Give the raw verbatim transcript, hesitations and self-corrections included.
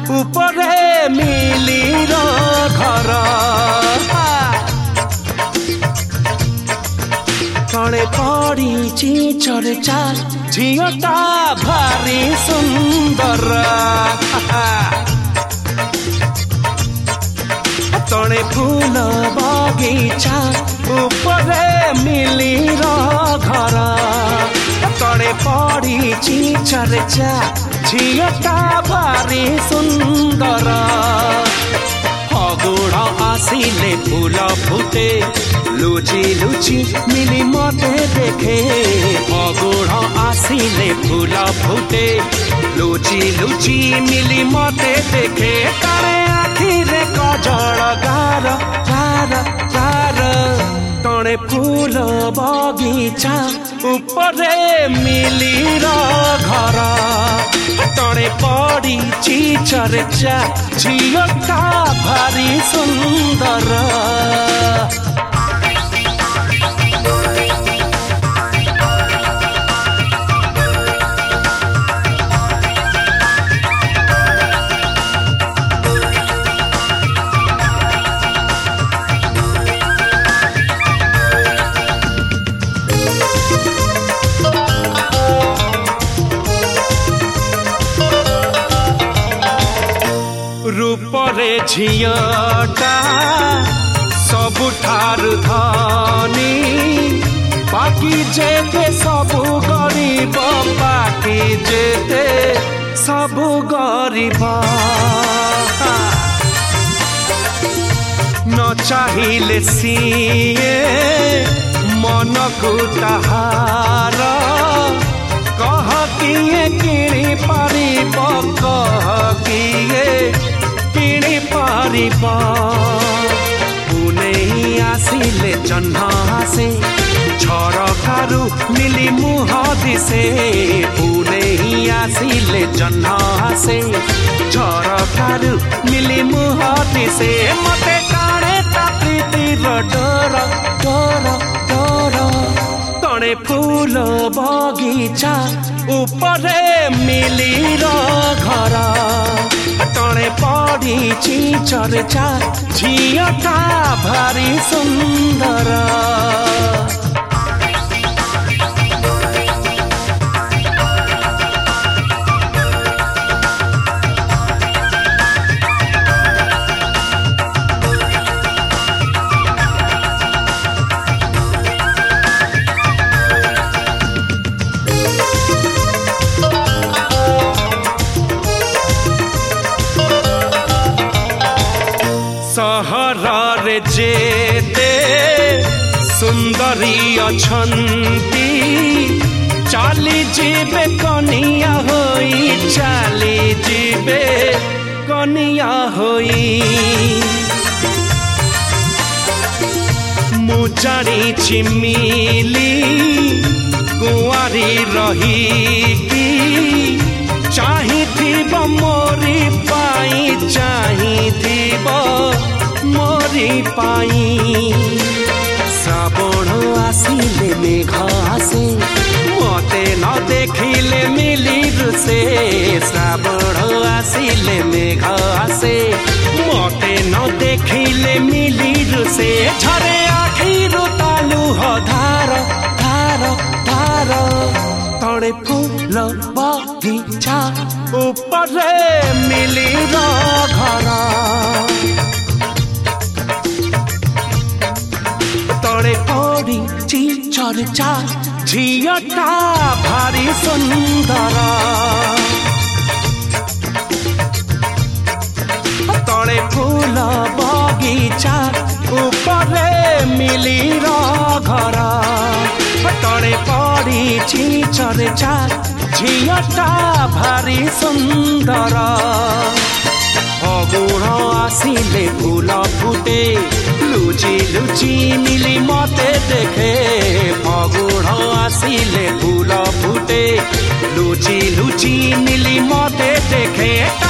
उपरे मिलीर घर तले पड़ी चर्चा झीटा भारी सुंदर तले फूल बगीचा उपरे मिलीर घर तले पड़ी चर्चा झीटा भारी सुंदर फगुण आसिले फूल फुटे लुचि लुचि मिली मते देखे फगुण आसिले फूल फुटे लुचि लुचि मिली मते देखे तारे आखिरे कजल गार गार गार तणे फूल बगीचा उपरे मिलीर घर तणे पड़ी चर्चा झीटा भारी सुंदर रूपरे झियटा सबुठारु धनी बाकी जेते सबु गरीब बाकी जेते सबु गरीब न चाहिए सीए मन को ताहार कह किए किणी पारिब कह किए किणी पारिब पुणे आसिले जह्न आसे झरकारु मिली मुह दिसे पुणे आसिले जह्न आसे झरकारु मिली मुह दिसे मते काणे प्रीतिर डर डर डर तणे फूल बगीचा उपरे मिलीर घर तणे पड़ी चर्चा झीटा भारी सुंदर सहर रे जेते सुंदरी अछंती चाली जीवे कनिया होई चाली जीवे कनिया होई मु जानी चिमिली कुआरी रही की चाहिथिब मोरी पाई चाहिथिब मोरी पाई श्रावण आसिले मेघ आसे मते न देखिले मिलीर से श्रावण आसिले मेघ आसे मते न देखिले मिलीर से झरे आखिरु तालुह धार धार धार तणे फूल बगीचा उपरे मिलीर घर तले पड़ी चर्चा झीटा भारी सुंदर तले फूल बगीचा उपरे मिलीर घर तले पड़ी चर्चा झीटा भारी सुंदर फगुण आसिले फूल फुटे लुचि लुचि मिली मते देखे फगुण आसिले फूल फुटे लुचि लुचि मिली मते देखे।